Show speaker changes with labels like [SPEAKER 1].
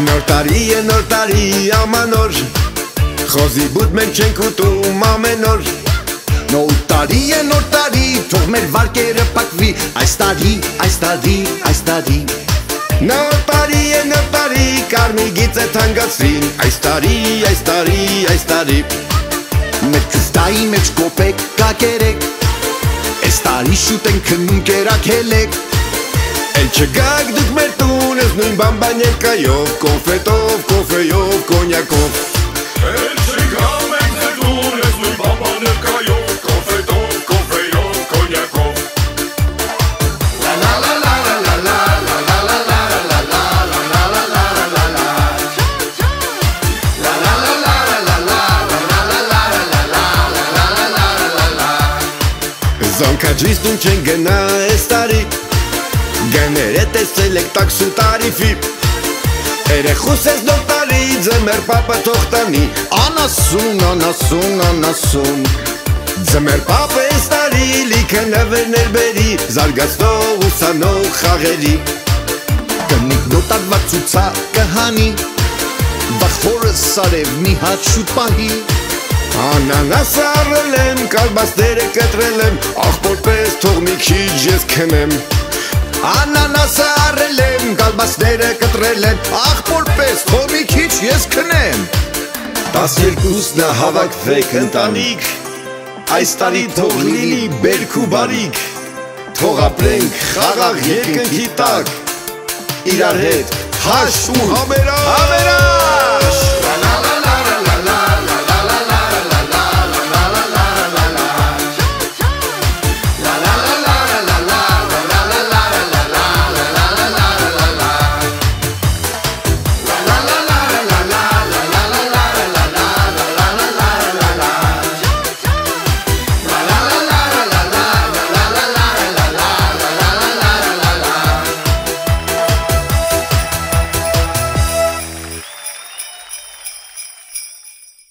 [SPEAKER 1] Նոր տարի ամանոր, խոզի բուտ մենք չենք ուտում ամեն օր։
[SPEAKER 2] Նոր տարի, թող մեր վարկերը պակվի, այս տարի
[SPEAKER 1] Նոր տարի, կարմիր գիծը թանկացրին, այս տարի
[SPEAKER 2] Մեր քստայի մեջ կոպեկ կակերեք, այս տարի շուտ ենք քնում կերակելեք։
[SPEAKER 1] Էլ չգաք դուք մեր տուն, ես նույն բամբանյակայով, կոնֆետով, կոֆեյով, կոնյակով։
[SPEAKER 3] Էլ չգամ ենք ձեր տուն, ես նույն բամբանյակայով, կոնֆետով, կոֆեյով, կոնյակով։
[SPEAKER 1] Զոնքաջից տուն չեն գնա ես տարի, գները տեսել եք տաքսու տարիֆի։ Երեխուս ես նոր տարի, ձմեր պապը թող տանի,
[SPEAKER 2] Անասուն
[SPEAKER 1] ձմեր պապը ես տարի, լիքը նվերներ բերի, զարգացնող ուսանող խաղերի։
[SPEAKER 2] Կնիկ նոտարվա ծուցա կհանի, վախորս սարև մի հատ շուտ պահի։
[SPEAKER 1] Անանասը առել եմ, կալբասները կտրել եմ, աղբոր պես թող մի քիչ ես քնեմ։
[SPEAKER 2] Անանասը առել եմ, կալբասները կտրել եմ, աղբոր պես թող մի քիչ ես քնեմ։
[SPEAKER 1] 12-նա հավաքվեք ընտանիք, այս տարի թող լինի բերք ու բարիք, թող ապրենք խաղաղ երկնքի տակ, իրար հետ հաշտ ու համերաշ։